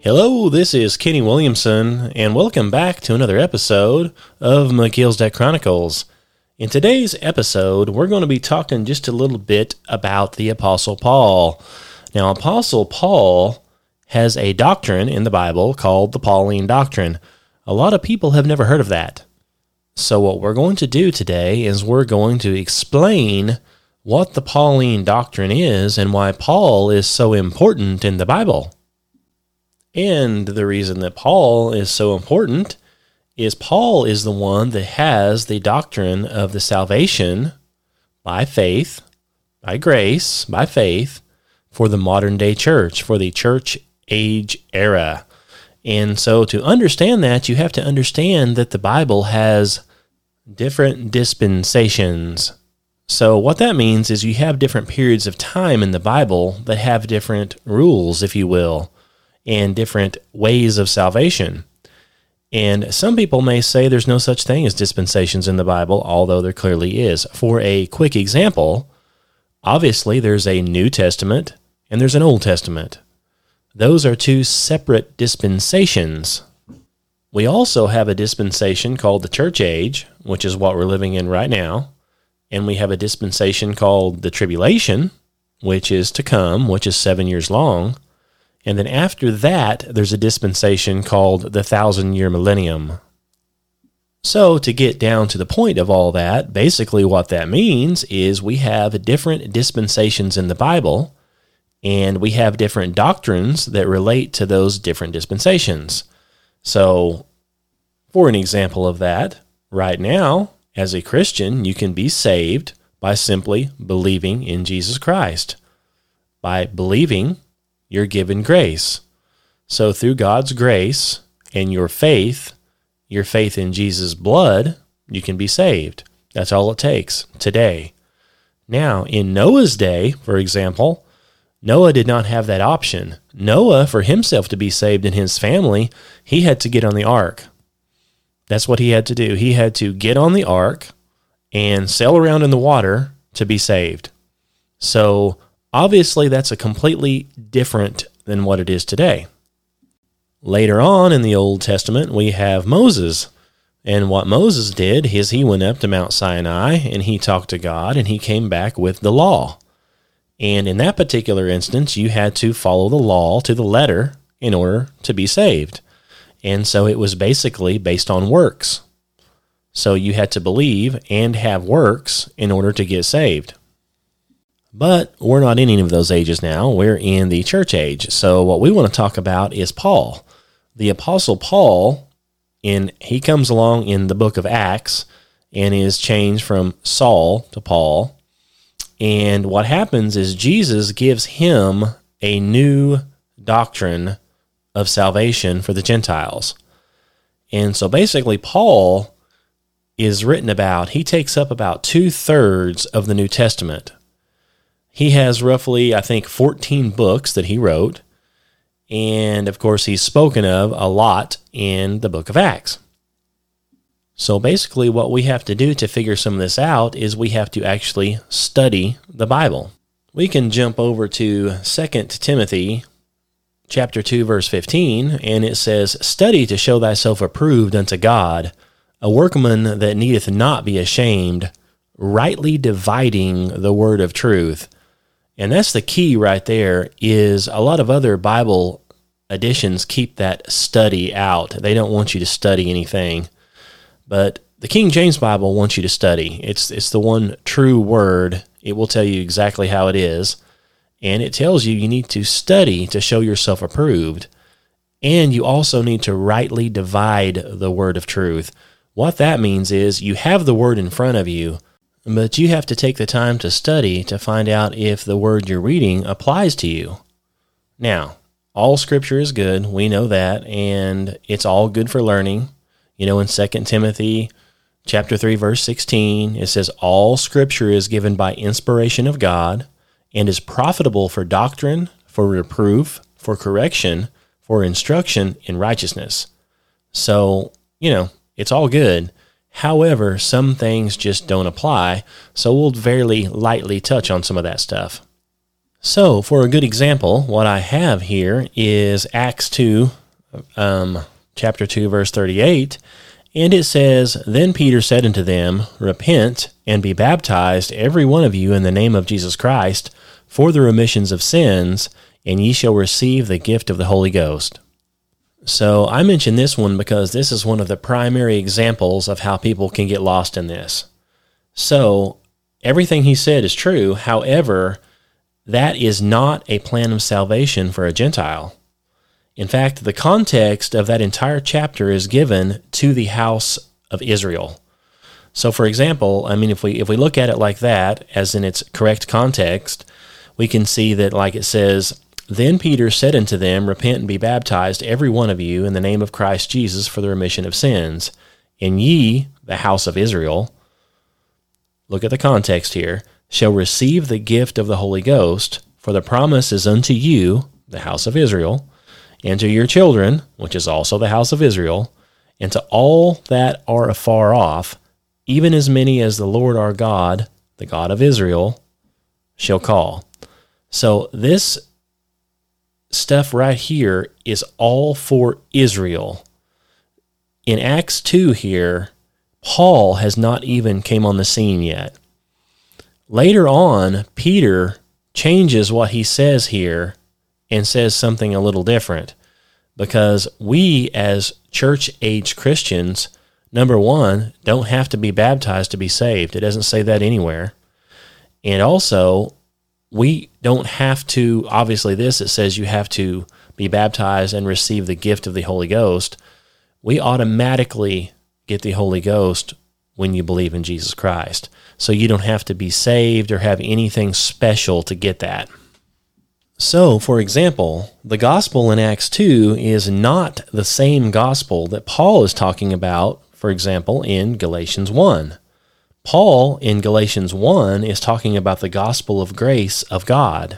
Hello, this is Kenny Williamson, and welcome back to another episode of McGill's Deck Chronicles. In today's episode, we're going to be talking just a little bit about the Apostle Paul. Now, Apostle Paul has a doctrine in the Bible called the Pauline Doctrine. A lot of people have never heard of that. So what we're going to do today is we're going to explain what the Pauline Doctrine is and why Paul is so important in the Bible. And the reason that Paul is so important is Paul is the one that has the doctrine of the salvation by faith, by grace, by faith, for the modern day church, for the church age era. And so to understand that, you have to understand that the Bible has different dispensations. So what that means is you have different periods of time in the Bible that have different rules, if you will, and different ways of salvation. And some people may say there's no such thing as dispensations in the Bible, although there clearly is. For a quick example, obviously there's a New Testament and there's an Old Testament. Those are two separate dispensations. We also have a dispensation called the church age, which is what we're living in right now. And we have a dispensation called the tribulation, which is to come, which is 7 years long. And then after that, there's a dispensation called the 1,000-year millennium. So to get down to the point of all that, basically what that means is we have different dispensations in the Bible, and we have different doctrines that relate to those different dispensations. So for an example of that, right now, as a Christian, you can be saved by simply believing in Jesus Christ. By believing, you're given grace. So through God's grace and your faith in Jesus' blood, you can be saved. That's all it takes today. Now, in Noah's day, for example, Noah did not have that option. Noah, for himself to be saved in his family, he had to get on the ark. That's what he had to do. He had to get on the ark and sail around in the water to be saved. So obviously, that's a completely different than what it is today. Later on in the Old Testament, we have Moses. And what Moses did is he went up to Mount Sinai and he talked to God and he came back with the law. And in that particular instance, you had to follow the law to the letter in order to be saved. And so it was basically based on works. So you had to believe and have works in order to get saved. But we're not in any of those ages now. We're in the church age. So what we want to talk about is Paul. The Apostle Paul, he comes along in the book of Acts and is changed from Saul to Paul. And what happens is Jesus gives him a new doctrine of salvation for the Gentiles. And so basically Paul is written about, he takes up about 2/3 of the New Testament. He has roughly, I think, 14 books that he wrote, and of course he's spoken of a lot in the book of Acts. So basically what we have to do to figure some of this out is we have to actually study the Bible. We can jump over to 2 Timothy chapter 2, verse 15, and it says, "Study to show thyself approved unto God, a workman that needeth not be ashamed, rightly dividing the word of truth." And that's the key right there, is a lot of other Bible editions keep that study out. They don't want you to study anything. But the King James Bible wants you to study. It's the one true word. It will tell you exactly how it is. And it tells you need to study to show yourself approved. And you also need to rightly divide the word of truth. What that means is you have the word in front of you, but you have to take the time to study to find out if the word you're reading applies to you. Now, all scripture is good. We know that, and it's all good for learning. You know, in 2 Timothy chapter 3, verse 16, it says, "All scripture is given by inspiration of God and is profitable for doctrine, for reproof, for correction, for instruction in righteousness." So, it's all good. However, some things just don't apply, so we'll very lightly touch on some of that stuff. So, for a good example, what I have here is Acts 2, chapter 2, verse 38, and it says, "Then Peter said unto them, Repent, and be baptized, every one of you, in the name of Jesus Christ, for the remissions of sins, and ye shall receive the gift of the Holy Ghost." So I mention this one because this is one of the primary examples of how people can get lost in this. So everything he said is true. However, that is not a plan of salvation for a Gentile. In fact, the context of that entire chapter is given to the house of Israel. So for example, if we look at it like that, as in its correct context, we can see that, like it says, "Then Peter said unto them, Repent and be baptized, every one of you, in the name of Christ Jesus for the remission of sins. And ye, the house of Israel," look at the context here, "shall receive the gift of the Holy Ghost, for the promise is unto you, the house of Israel, and to your children," which is also the house of Israel, "and to all that are afar off, even as many as the Lord our God, the God of Israel, shall call." So this stuff right here is all for Israel. In Acts 2 here, Paul has not even came on the scene yet. Later on, Peter changes what he says here and says something a little different, because we as church-age Christians, number one, don't have to be baptized to be saved. It doesn't say that anywhere. And also, we don't have to, obviously it says you have to be baptized and receive the gift of the Holy Ghost. We automatically get the Holy Ghost when you believe in Jesus Christ. So you don't have to be saved or have anything special to get that. So, for example, the gospel in Acts 2 is not the same gospel that Paul is talking about, for example, in Galatians 1. Paul, in Galatians 1, is talking about the gospel of grace of God.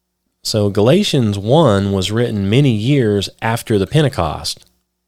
So Galatians 1 was written many years after the Pentecost.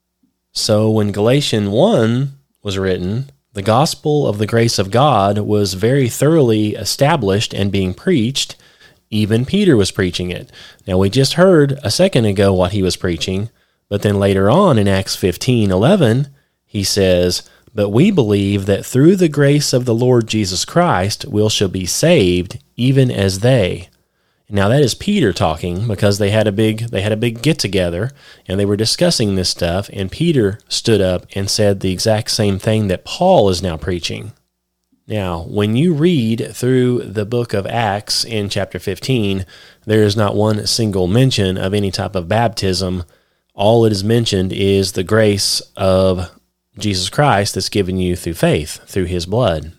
So when Galatians 1 was written, the gospel of the grace of God was very thoroughly established and being preached. Even Peter was preaching it. Now, we just heard a second ago what he was preaching, but then later on in Acts 15:11, he says, "But we believe that through the grace of the Lord Jesus Christ we shall be saved, even as they." Now that is Peter talking, because they had a big get together and they were discussing this stuff, and Peter stood up and said the exact same thing that Paul is now preaching. Now, when you read through the book of Acts in chapter 15, there is not one single mention of any type of baptism. All it is mentioned is the grace of Jesus Christ that's given you through faith, through his blood.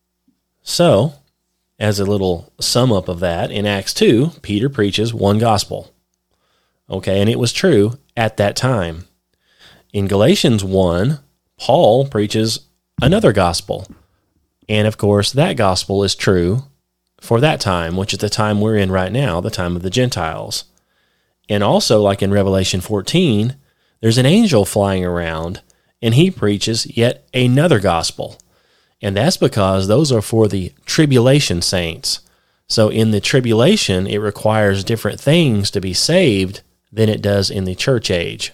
So, as a little sum up of that, in Acts 2, Peter preaches one gospel. Okay, and it was true at that time. In Galatians 1, Paul preaches another gospel. And of course, that gospel is true for that time, which is the time we're in right now, the time of the Gentiles. And also, like in Revelation 14, there's an angel flying around, and he preaches yet another gospel. And that's because those are for the tribulation saints. So in the tribulation, it requires different things to be saved than it does in the church age.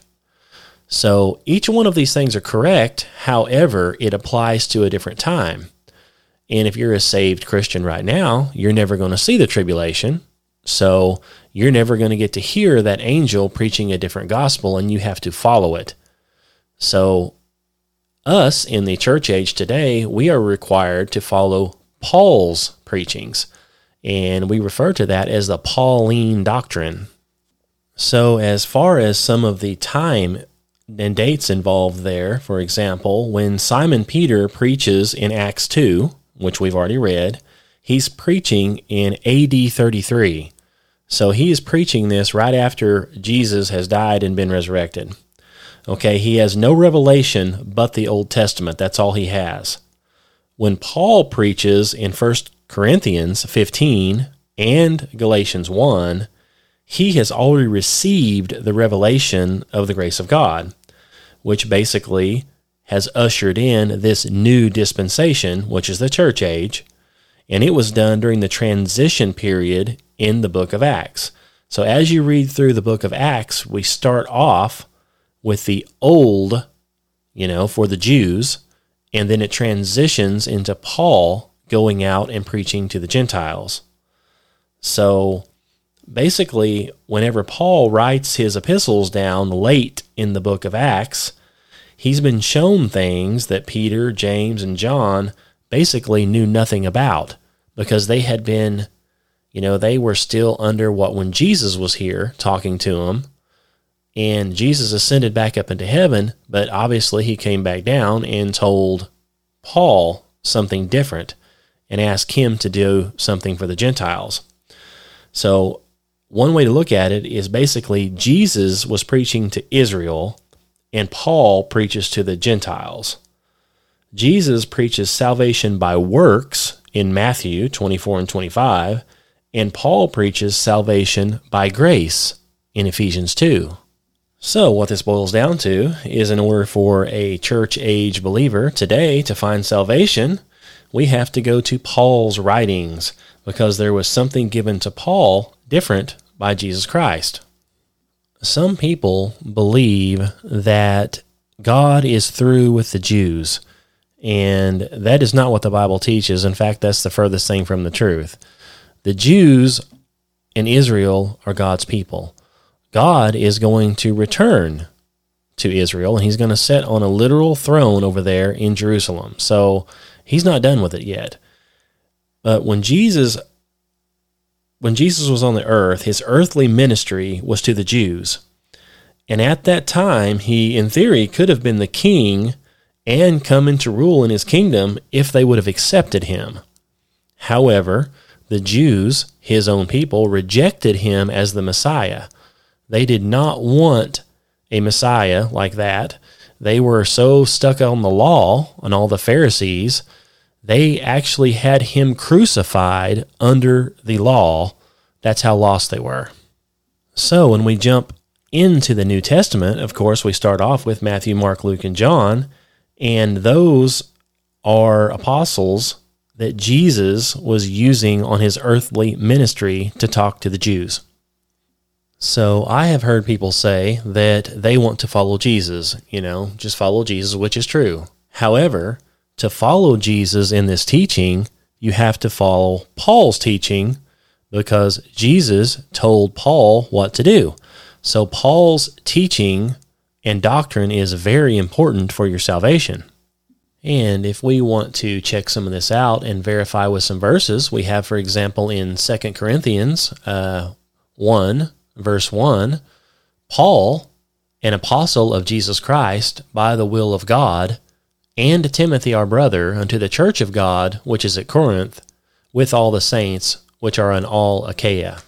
So each one of these things are correct. However, it applies to a different time. And if you're a saved Christian right now, you're never going to see the tribulation. So you're never going to get to hear that angel preaching a different gospel, and you have to follow it. So us in the church age today, we are required to follow Paul's preachings, and we refer to that as the Pauline doctrine. So as far as some of the time and dates involved there, for example, when Simon Peter preaches in Acts 2, which we've already read, he's preaching in AD 33. So he is preaching this right after Jesus has died and been resurrected. Okay, he has no revelation but the Old Testament. That's all he has. When Paul preaches in 1 Corinthians 15 and Galatians 1, he has already received the revelation of the grace of God, which basically has ushered in this new dispensation, which is the church age, and it was done during the transition period in the book of Acts. So as you read through the book of Acts, we start off with the old, for the Jews, and then it transitions into Paul going out and preaching to the Gentiles. So basically, whenever Paul writes his epistles down late in the book of Acts, he's been shown things that Peter, James, and John basically knew nothing about, because they had been, they were still under when Jesus was here talking to them, and Jesus ascended back up into heaven, but obviously he came back down and told Paul something different and asked him to do something for the Gentiles. So one way to look at it is basically Jesus was preaching to Israel, and Paul preaches to the Gentiles. Jesus preaches salvation by works in Matthew 24 and 25, and Paul preaches salvation by grace in Ephesians 2. So what this boils down to is, in order for a church-age believer today to find salvation, we have to go to Paul's writings, because there was something given to Paul different by Jesus Christ. Some people believe that God is through with the Jews, and that is not what the Bible teaches. In fact, that's the furthest thing from the truth. The Jews in Israel are God's people. God is going to return to Israel, and he's going to sit on a literal throne over there in Jerusalem. So he's not done with it yet. But when Jesus was on the earth, his earthly ministry was to the Jews. And at that time, he, in theory, could have been the king and come into rule in his kingdom if they would have accepted him. However, the Jews, his own people, rejected him as the Messiah. They did not want a Messiah like that. They were so stuck on the law and all the Pharisees, they actually had him crucified under the law. That's how lost they were. So when we jump into the New Testament, of course, we start off with Matthew, Mark, Luke, and John, and those are apostles that Jesus was using on his earthly ministry to talk to the Jews. So I have heard people say that they want to follow Jesus, just follow Jesus, which is true. However, to follow Jesus in this teaching, you have to follow Paul's teaching, because Jesus told Paul what to do. So Paul's teaching and doctrine is very important for your salvation. And if we want to check some of this out and verify with some verses, we have, for example, in 2 Corinthians 1, verse 1, Paul, an apostle of Jesus Christ by the will of God, and Timothy our brother, unto the church of God which is at Corinth, with all the saints which are in all Achaia.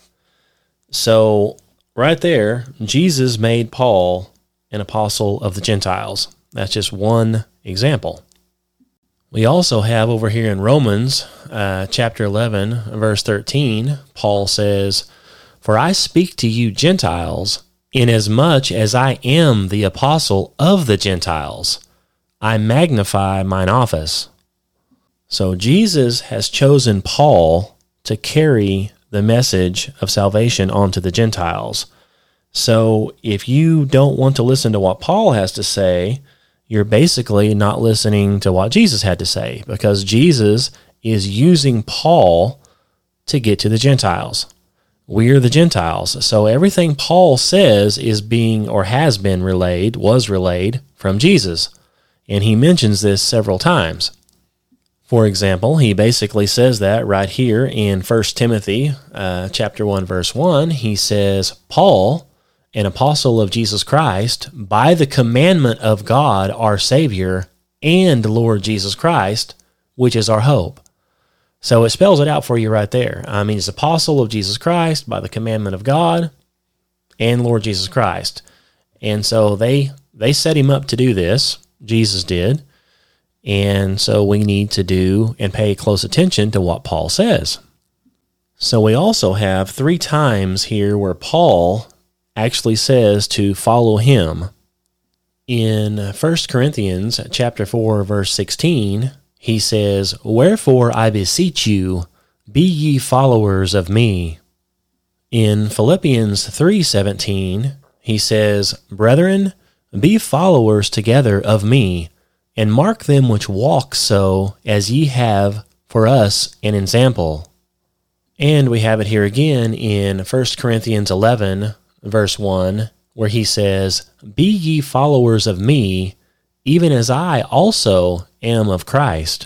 So right there, Jesus made Paul an apostle of the Gentiles. That's just one example. We also have over here in Romans chapter 11, verse 13, Paul says, "For I speak to you Gentiles, inasmuch as I am the apostle of the Gentiles. I magnify mine office." So Jesus has chosen Paul to carry the message of salvation onto the Gentiles. So if you don't want to listen to what Paul has to say, you're basically not listening to what Jesus had to say, because Jesus is using Paul to get to the Gentiles. We're the Gentiles. So everything Paul says is being, or has been relayed, was relayed from Jesus. And he mentions this several times. For example, he basically says that right here in 1 Timothy chapter 1, verse 1. He says, "Paul, an apostle of Jesus Christ, by the commandment of God our Savior and Lord Jesus Christ, which is our hope." So it spells it out for you right there. I mean, he's apostle of Jesus Christ by the commandment of God and Lord Jesus Christ. And so they set him up to do this. Jesus did. And so we need to do and pay close attention to what Paul says. So we also have 3 times here where Paul actually says to follow him. In 1 Corinthians chapter 4, verse 16, he says, "Wherefore I beseech you, be ye followers of me, In Philippians 3:17, he says, "Brethren, be followers together of me, and mark them which walk so as ye have for us an ensample." And we have it here again in 1 Corinthians 11, verse 1, where he says, "Be ye followers of me, even as I also am of Christ."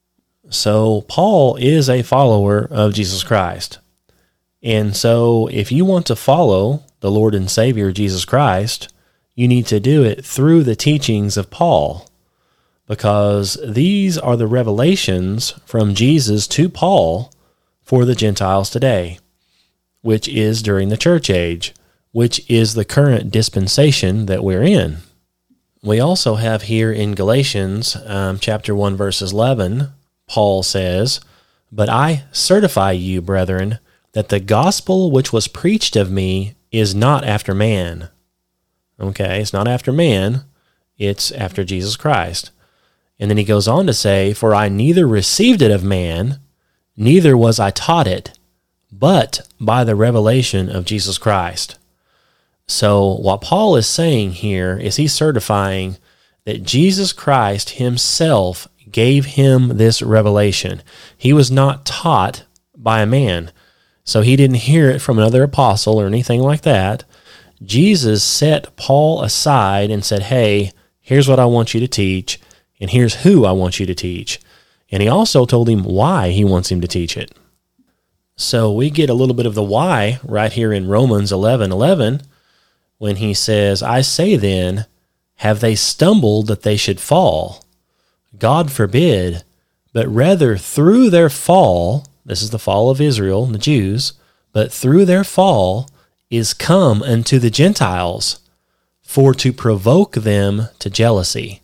So Paul is a follower of Jesus Christ. And so if you want to follow the Lord and Savior Jesus Christ, you need to do it through the teachings of Paul, because these are the revelations from Jesus to Paul for the Gentiles today, which is during the church age, which is the current dispensation that we're in. We also have here in Galatians chapter 1, verses 11, Paul says, "But I certify you, brethren, that the gospel which was preached of me is not after man." Okay, it's not after man, it's after Jesus Christ. And then he goes on to say, "For I neither received it of man, neither was I taught it, but by the revelation of Jesus Christ." So what Paul is saying here is he's certifying that Jesus Christ himself gave him this revelation. He was not taught by a man. So he didn't hear it from another apostle or anything like that. Jesus set Paul aside and said, "Hey, here's what I want you to teach, and here's who I want you to teach." And he also told him why he wants him to teach it. So we get a little bit of the why right here in Romans 11:11, when he says, "I say then, have they stumbled that they should fall? God forbid, but rather through their fall," this is the fall of Israel, the Jews, "but through their fall is come unto the Gentiles, for to provoke them to jealousy."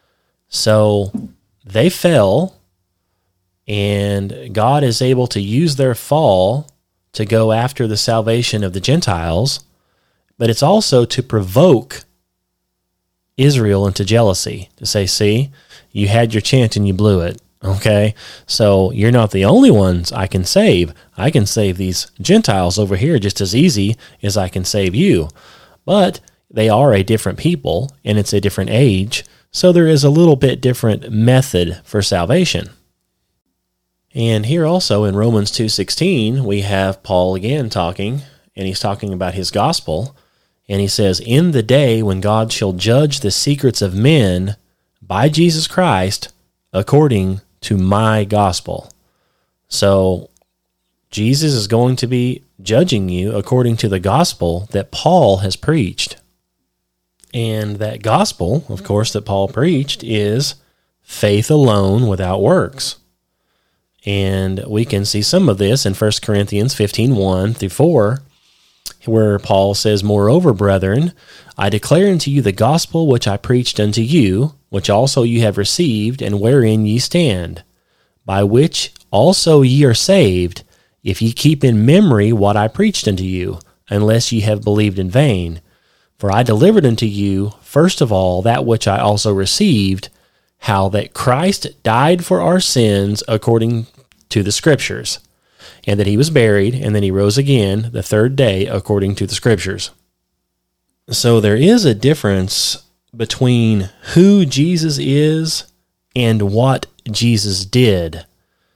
So they fell, and God is able to use their fall to go after the salvation of the Gentiles, but it's also to provoke Israel into jealousy, to say, "See, you had your chance and you blew it." Okay, so you're not the only ones I can save. I can save these Gentiles over here just as easy as I can save you. But they are a different people, and it's a different age, so there is a little bit different method for salvation. And here also in Romans 2:16, we have Paul again talking, and he's talking about his gospel, and he says, "In the day when God shall judge the secrets of men by Jesus Christ, according to my gospel." So Jesus is going to be judging you according to the gospel that Paul has preached. And that gospel, of course, that Paul preached is faith alone without works. And we can see some of this in 1 Corinthians 15:1-4, where Paul says, "Moreover, brethren, I declare unto you the gospel which I preached unto you, which also you have received, and wherein ye stand, by which also ye are saved, if ye keep in memory what I preached unto you, unless ye have believed in vain. For I delivered unto you, first of all, that which I also received, how that Christ died for our sins according to the Scriptures, and that he was buried, and that he rose again the third day according to the Scriptures." So there is a difference between who Jesus is and what Jesus did.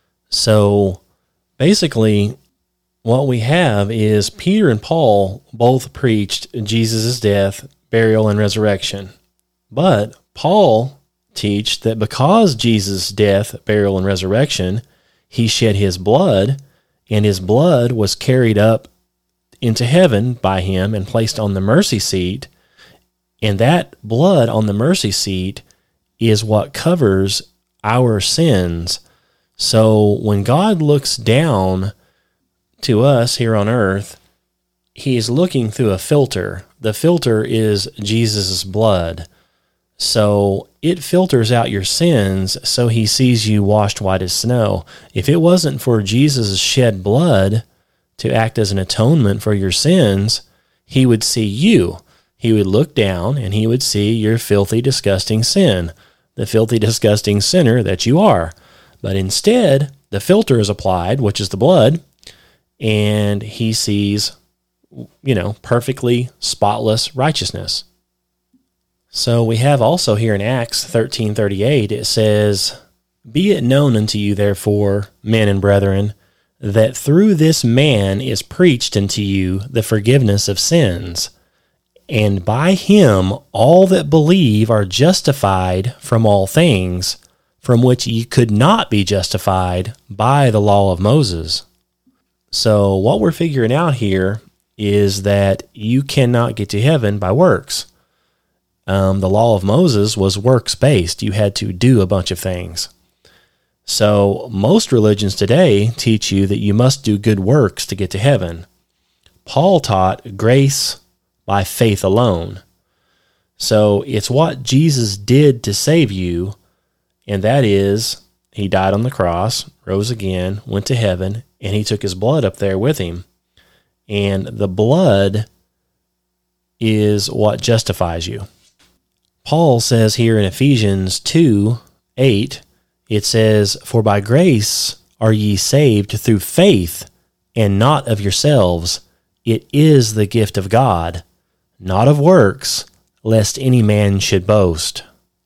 So basically, what we have is Peter and Paul both preached Jesus' death, burial, and resurrection. But Paul teached that because Jesus' death, burial, and resurrection, he shed his blood, and his blood was carried up into heaven by him and placed on the mercy seat. And that blood on the mercy seat is what covers our sins. So when God looks down to us here on earth, he is looking through a filter. The filter is Jesus' blood. So it filters out your sins, so he sees you washed white as snow. If it wasn't for Jesus' shed blood to act as an atonement for your sins, he would see you. He would look down and he would see your filthy, disgusting sin, the filthy, disgusting sinner that you are. But instead, the filter is applied, which is the blood, and he sees perfectly spotless righteousness. So we have also here in Acts 13:38, it says, "Be it known unto you, therefore, men and brethren, that through this man is preached unto you the forgiveness of sins, and by him all that believe are justified from all things, from which ye could not be justified by the law of Moses." So what we're figuring out here is that you cannot get to heaven by works. The law of Moses was works-based. You had to do a bunch of things. So most religions today teach you that you must do good works to get to heaven. Paul taught grace by faith alone. So it's what Jesus did to save you, and that is, he died on the cross, rose again, went to heaven, and he took his blood up there with him. And the blood is what justifies you. Paul says here in Ephesians 2:8, it says, "For by grace are ye saved through faith, and not of yourselves. It is the gift of God, not of works, lest any man should boast."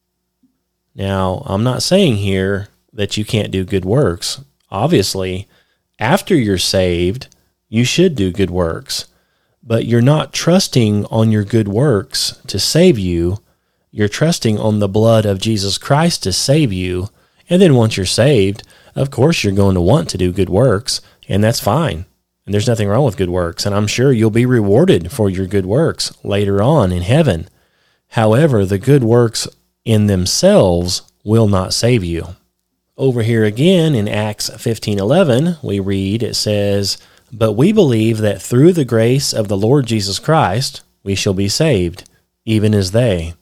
Now, I'm not saying here that you can't do good works. Obviously, after you're saved, you should do good works. But you're not trusting on your good works to save you. You're trusting on the blood of Jesus Christ to save you. And then once you're saved, of course you're going to want to do good works, and that's fine. And there's nothing wrong with good works, and I'm sure you'll be rewarded for your good works later on in heaven. However, the good works in themselves will not save you. Over here again in Acts 15:11, we read, it says, "But we believe that through the grace of the Lord Jesus Christ, we shall be saved, even as they."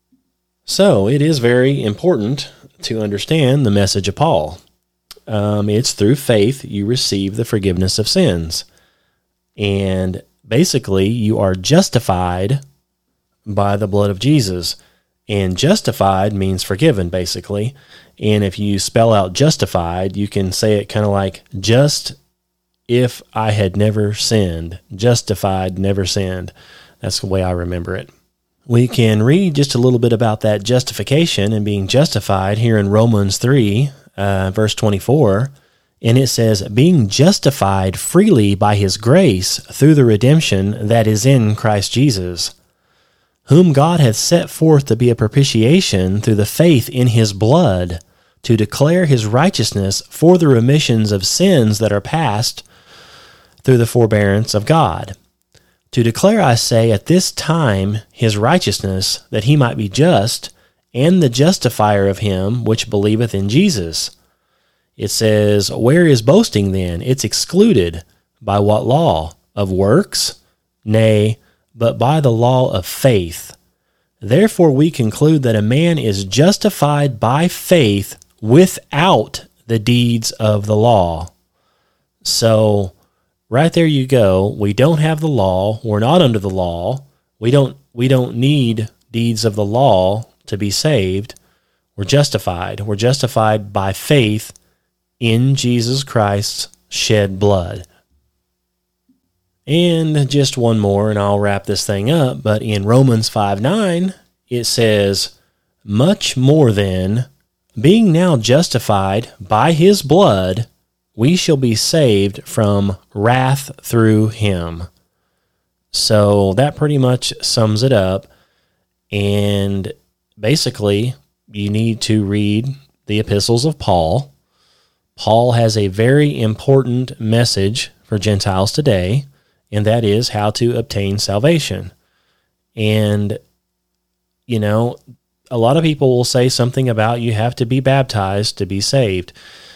So it is very important to understand the message of Paul. It's through faith you receive the forgiveness of sins. And basically, you are justified by the blood of Jesus. And justified means forgiven, basically. And if you spell out justified, you can say it kind of like, just if I had never sinned. Justified, never sinned. That's the way I remember it. We can read just a little bit about that justification and being justified here in Romans 3, verse 24. And it says, "Being justified freely by his grace through the redemption that is in Christ Jesus, whom God hath set forth to be a propitiation through the faith in his blood, to declare his righteousness for the remissions of sins that are past through the forbearance of God. To declare, I say, at this time his righteousness, that he might be just, and the justifier of him which believeth in Jesus." It says, "Where is boasting then? It's excluded. By what law? Of works? Nay, but by the law of faith. Therefore we conclude that a man is justified by faith without the deeds of the law." So, right there you go. We don't have the law. We're not under the law. We don't need deeds of the law to be saved. We're justified. We're justified by faith in Jesus Christ's shed blood. And just one more, and I'll wrap this thing up. But in Romans 5:9, it says, "Much more then, being now justified by his blood, we shall be saved from wrath through him." So that pretty much sums it up. And basically, you need to read the epistles of Paul. Paul has a very important message for Gentiles today, and that is how to obtain salvation. And, a lot of people will say something about you have to be baptized to be saved.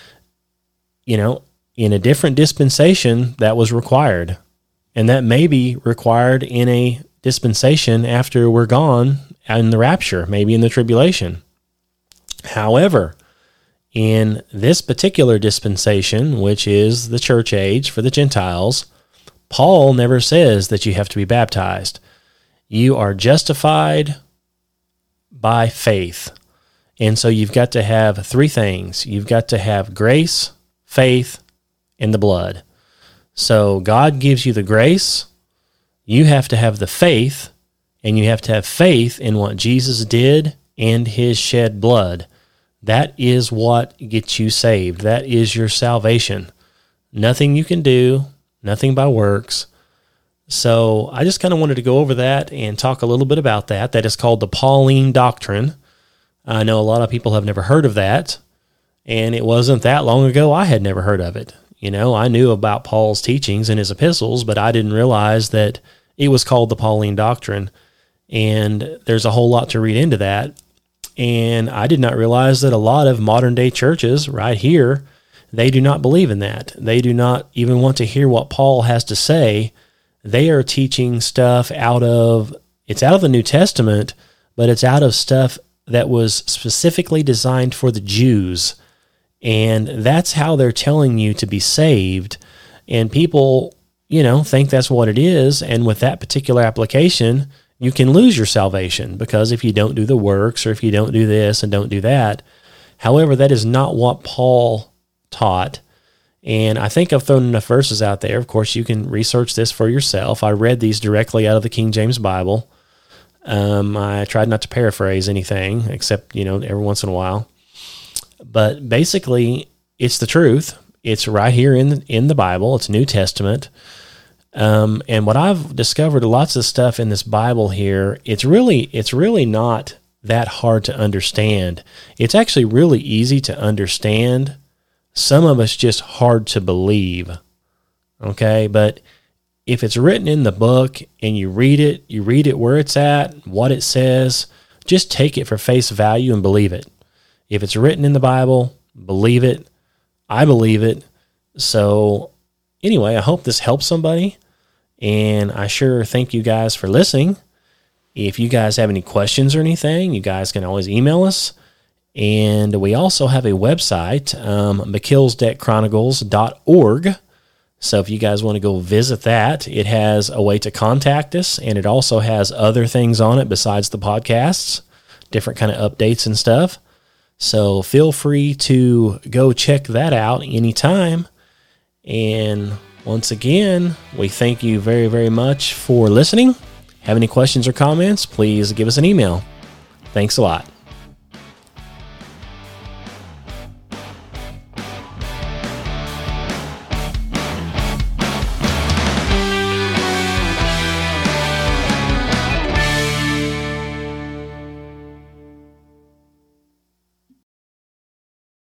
In a different dispensation, that was required. And that may be required in a dispensation after we're gone in the rapture, maybe in the tribulation. However, in this particular dispensation, which is the church age for the Gentiles, Paul never says that you have to be baptized. You are justified by faith. And so you've got to have three things. You've got to have grace, faith, and the blood. So God gives you the grace, You have to have the faith, and you have to have faith in what Jesus did and his shed blood. That is what gets you saved. That is your salvation. Nothing you can do, nothing by works. So I just kind of wanted to go over that and talk a little bit about that. That is called the Pauline Doctrine. I know a lot of people have never heard of that, and it wasn't that long ago I had never heard of it. I knew about Paul's teachings in his epistles, but I didn't realize that it was called the Pauline Doctrine. And there's a whole lot to read into that. And I did not realize that a lot of modern day churches right here, they do not believe in that. They do not even want to hear what Paul has to say. They are teaching stuff it's out of the New Testament, but it's out of stuff that was specifically designed for the Jews. And that's how they're telling you to be saved. And people, think that's what it is. And with that particular application, you can lose your salvation, because if you don't do the works, or if you don't do this and don't do that. However, that is not what Paul taught. And I think I've thrown enough verses out there. Of course, you can research this for yourself. I read these directly out of the King James Bible. I tried not to paraphrase anything, except, every once in a while. But basically, it's the truth. It's right here in the Bible. It's New Testament. And what I've discovered, lots of stuff in this Bible here, it's really not that hard to understand. It's actually really easy to understand. Some of it's just hard to believe. Okay, but if it's written in the book and you read it where it's at, what it says, just take it for face value and believe it. If it's written in the Bible, believe it. I believe it. So anyway, I hope this helps somebody. And I sure thank you guys for listening. If you guys have any questions or anything, you guys can always email us. And we also have a website, McKillsDeckChronicles.org. So if you guys want to go visit that, it has a way to contact us, and it also has other things on it besides the podcasts, different kind of updates and stuff. So feel free to go check that out anytime. And once again, we thank you very, very much for listening. Have any questions or comments, please give us an email. Thanks a lot.